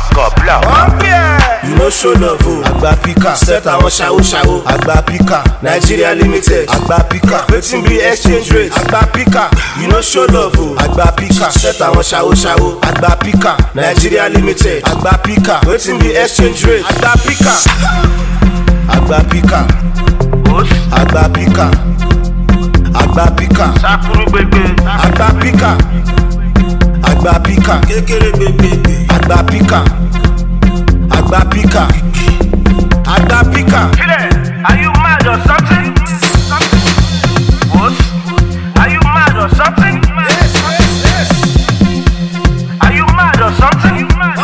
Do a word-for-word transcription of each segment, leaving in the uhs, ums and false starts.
God blow. You know show love o. Agba pika. Set àwọn ṣawo ṣawo. Agba pika. Nigeria limited. Agba pika. Wetin be exchange rate? Agba pika. You know show love o. Agba pika. Set àwọn ṣawo ṣawo. Agba pika. Nigeria limited. Agba pika. Wetin be exchange rate? Agba pika. Agba pika. Agba pika. Agba pika. Sakuru gbegbe. Agba pika. Agba pika. Kékeré gbegbe. Agba pika. Agba pika. Agba pika. Are you mad or something? What? Are you mad or something? Yes, yes, yes. Are you mad or something?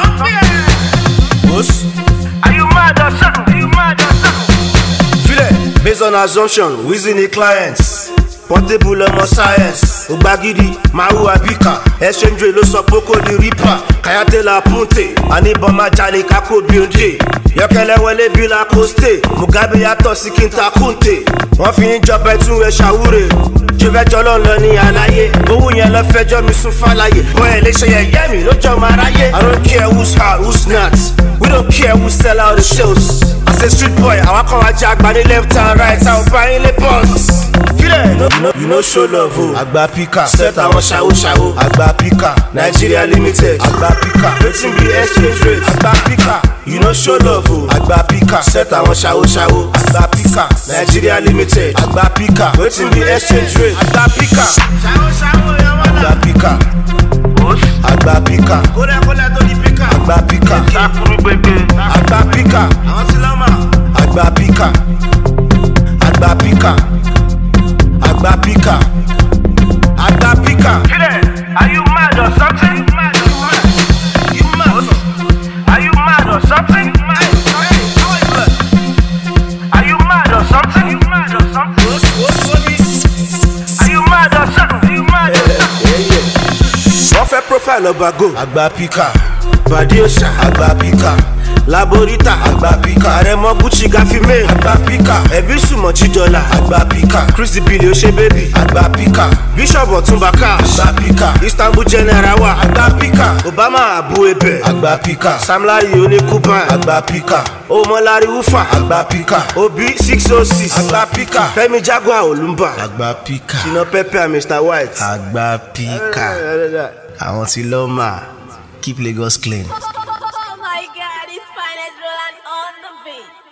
What? Are you mad or something? Are you mad or something? Feel it. Based on assumption, within the clients. Portable ọmọ science. Ogbagidi, Mahu Abika. Exchange rate ló sọ poko di Reaper. Kayate la punte. Anibọn máa jalè kákó bí oúnjẹ. Yọkẹlẹ wọlé bí la coste. Mugabe yàtọ̀ sí Kinta Kunte. Wọ́n fi ń jọba ẹtún rẹ̀ ṣàwúre. Jẹ́fẹ́jọ́ ló ń lọ ní àlàyé. Owó yẹn lọ fẹjọ́ mi sún fàlàyé. Wọ́n ẹ̀ lè ṣe yẹ̀yẹ́ mi lójọ́ máa ráyé. I don't care who's hot, who's not. We don't care who sell out the shows. As a street boy, àwọn kan wá jẹ́ àgbà ní left and right. Àwọn bá yín lé boss. Fílẹ̀. You know, you know show love o. Agba pika. Set àwọn ṣawo ṣawo. Agba pika. Nigeria limited. Agba pika. Wetin be exchange rate? Agba pika. You know show love o. Agba pika. Set àwọn ṣawo ṣawo. Agba pika. Nigeria limited. Agba pika. Wetin be exchange rate? Agba pika. Agba pika. Agba pika. Agba pika. Sakuru gbegbe. Agba pika. Agba pika. Agba pika. Agba pika. Agba pika. Are you mad or something? You mad? Are you mad or something? Are you mad or something? Are you mad or something? Are you mad or something? Are you mad or something? Wọ́n fẹ́ profile ọba go. Agba pika. Badiosa. Agba pika. Laborita. Agba pika. Àrẹ̀mọ Gucci Gafime. Agba pika. Ẹ̀bí sùmọ̀ Jídọ́là. Agba pika. Christy Billy Oṣé Baby. Agba pika. Bishop Ọ̀túnbàká. Agba pika. Istanbul General wa. Agba pika. Obama Abu Ebe. Agba pika. Sam Larry Oníkúpàn. Agba pika. Omolari Ufa. Agba pika. Obi six oh six. Agba pika. Fẹ́mi Jaguar Olúmbà. Agba pika. Shina Pepe and Mister White. Agba pika. Àwọn tí lọ́ máa keep Lagos clean. Oh my God, it's finest Roland on the beat.